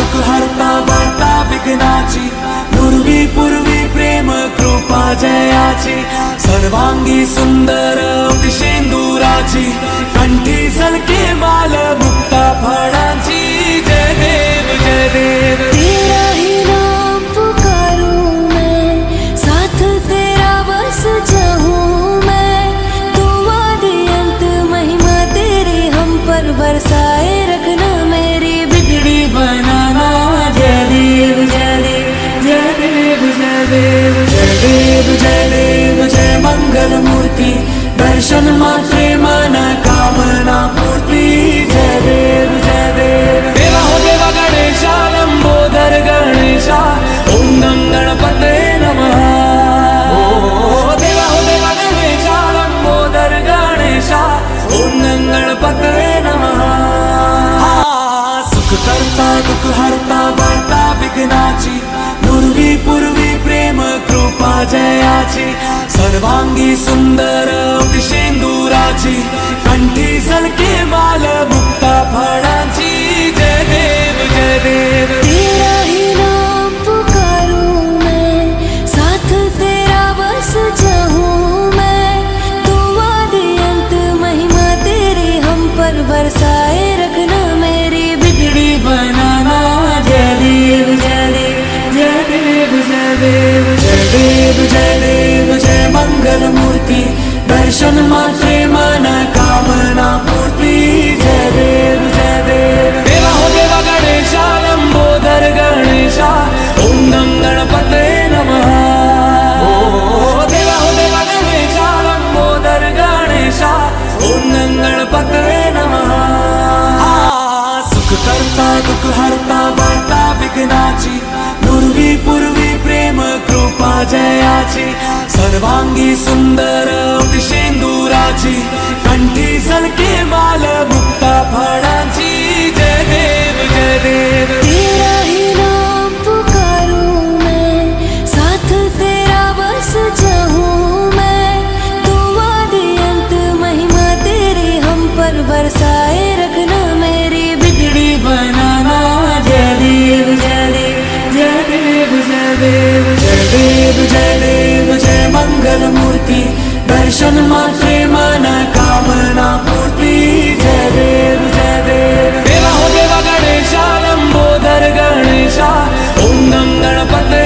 दुःख हरता वार्ता विघ्नाची, पूर्वी पूर्वी प्रेम कृपा जयाची, सर्वांगी सुंदर शेंदुराची, कंठी झलके माल मुक्ता फळांची। जय देव जय देव, तेरा ही नाम पुकारूं मैं, साथ तेरा बस चाहूं मैं, तू आदि अंत महिमा तेरी हम पर बरसाए रखना, मेरी बिगड़ी बनाना। जय देव जय देव जय देव जय देव जय देव जय देव जय मंगल मूर्ति, दर्शन मात्रे मन कामना पूर्ति। जय देव जय देव, देवा हो देवा गणेशा, लंबोदर गणेशा, ओम गणपते नमः। ओ देवा हो देवा गणेशा, लंबोदर गणेशा, ओम गणपते नमः। सुख करता दुःख हरता वार्ता विघ्नाची, पूर्वी पूर्वी प्रेम कृपा जयाची, सर्वांगी सुंदर शेंदुराची, कंठी झलके माल मुक्ता फळांची। जय देव जय देव, तेरा ही नाम पुकारूं मैं, साथ तेरा बस चाहूं मैं, तू आदि अंत महिमा तेरी हम पर बरसाए रखना, मेरी बिगड़ी बनाना। जय देव जय देव जय देव जय देव जय देव जय देव जय मंगल मूर्ति, दर्शन मात्रे मन कामना पूर्ति। जय देव जय देव, देवा हो देवा गणेशा, लंबोदर गणेशा, ओम गणपते नमः। ओ देवा हो देवा गणेशा, लंबोदर गणेशा, ओम गणपते नमः। सुख करता दुःख हरता वार्ता विघ्नाची, पूर्वी पूर्वी प्रेम कृपा जयाची, सर्वांगी सुंदर शेंदुराची, कंठी झलके माल मुक्ता फळांची। जय देव जय देव, तेरा ही नाम पुकारूं मैं, साथ तेरा बस चाहूं मैं, तू आदि अंत महिमा तेरी हम पर बरसाए रखना, मेरी बिगड़ी बनाना। जय देव जय देव जय देव जय देव जय देव जय देव जय मंगल मूर्ति, दर्शन मात्रे मन कामना पूर्ति। जय देव जय देव, देवा हो देवा गणेशा, लंबोदर गणेशा, ओम गणपते